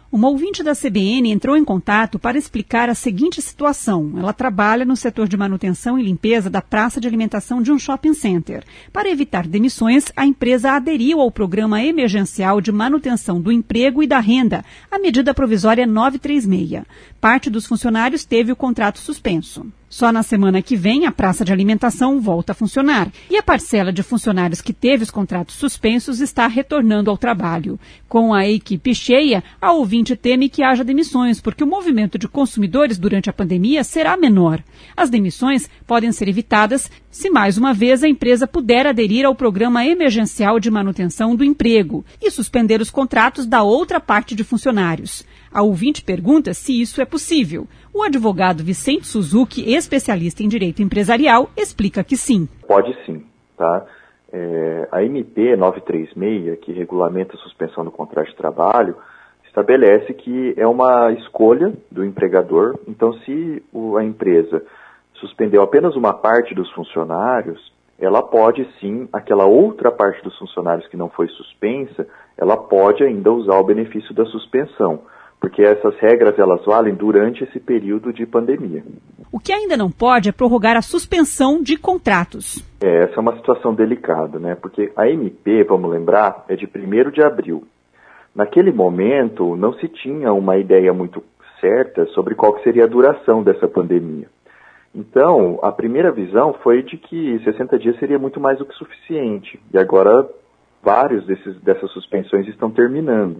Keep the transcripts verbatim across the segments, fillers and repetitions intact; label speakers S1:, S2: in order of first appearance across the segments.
S1: Uma ouvinte da C B N entrou em contato para explicar a seguinte situação. Ela trabalha no setor de manutenção e limpeza da praça de alimentação de um shopping center. Para evitar demissões, a empresa aderiu ao Programa Emergencial de Manutenção do Emprego e da Renda, a medida provisória novecentos e trinta e seis. Parte dos funcionários teve o contrato suspenso. Só na semana que vem, a praça de alimentação volta a funcionar e a parcela de funcionários que teve os contratos suspensos está retornando ao trabalho. Com a equipe cheia, a ouvinte teme que haja demissões, porque o movimento de consumidores durante a pandemia será menor. As demissões podem ser evitadas se, mais uma vez, a empresa puder aderir ao Programa Emergencial de Manutenção do Emprego e suspender os contratos da outra parte de funcionários. A ouvinte pergunta se isso é possível. O advogado Vicente Suzuki, especialista em direito empresarial, explica que sim.
S2: Pode sim, tá? É, a M P novecentos e trinta e seis, que regulamenta a suspensão do contrato de trabalho, estabelece que é uma escolha do empregador. Então, se o, a empresa suspendeu apenas uma parte dos funcionários, ela pode sim, aquela outra parte dos funcionários que não foi suspensa, ela pode ainda usar o benefício da suspensão, porque essas regras elas valem durante esse período de pandemia.
S1: O que ainda não pode é prorrogar a suspensão de contratos.
S2: É, essa é uma situação delicada, né? Porque a M P, vamos lembrar, é de primeiro de abril. Naquele momento, não se tinha uma ideia muito certa sobre qual que seria a duração dessa pandemia. Então, a primeira visão foi de que sessenta dias seria muito mais do que suficiente. E agora, vários desses, dessas suspensões estão terminando.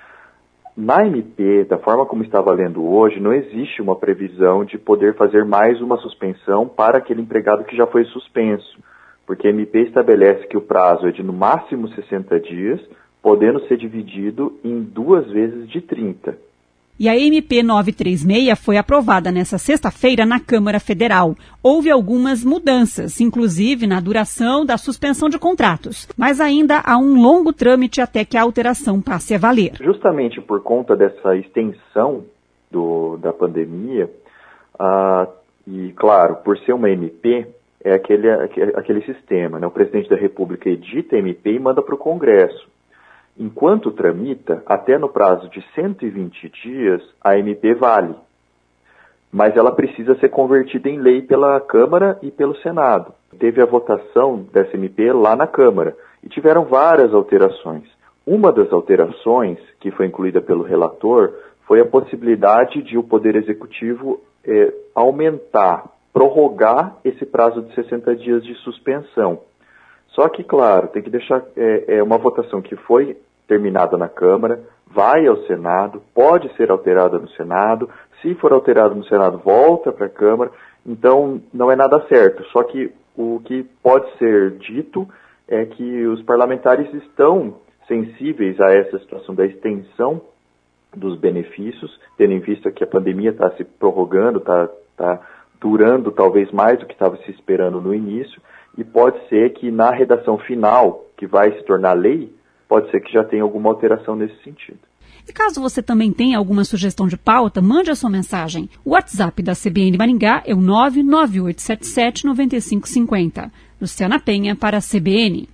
S2: Na M P, da forma como está valendo hoje, não existe uma previsão de poder fazer mais uma suspensão para aquele empregado que já foi suspenso, porque a M P estabelece que o prazo é de no máximo sessenta dias, podendo ser dividido em duas vezes de trinta.
S1: E a M P novecentos e trinta e seis foi aprovada nesta sexta-feira na Câmara Federal. Houve algumas mudanças, inclusive na duração da suspensão de contratos. Mas ainda há um longo trâmite até que a alteração passe a valer.
S2: Justamente por conta dessa extensão do, da pandemia, ah, e claro, por ser uma M P, é aquele, aquele sistema, né? O presidente da República edita a M P e manda para o Congresso. Enquanto tramita, até no prazo de cento e vinte dias, a M P vale. Mas ela precisa ser convertida em lei pela Câmara e pelo Senado. Teve a votação dessa M P lá na Câmara e tiveram várias alterações. Uma das alterações, que foi incluída pelo relator, foi a possibilidade de o Poder Executivo eh, aumentar, prorrogar esse prazo de sessenta dias de suspensão. Só que, claro, tem que deixar é, é uma votação que foi terminada na Câmara, vai ao Senado, pode ser alterada no Senado, se for alterada no Senado, volta para a Câmara, então não é nada certo. Só que o que pode ser dito é que os parlamentares estão sensíveis a essa situação da extensão dos benefícios, tendo em vista que a pandemia está se prorrogando, está tá durando talvez mais do que estava se esperando no início, e pode ser que na redação final, que vai se tornar lei, pode ser que já tenha alguma alteração nesse sentido.
S1: E caso você também tenha alguma sugestão de pauta, mande a sua mensagem. O WhatsApp da C B N Maringá é o nove nove oito sete sete nove cinco cinco zero. Luciana Penha para a C B N.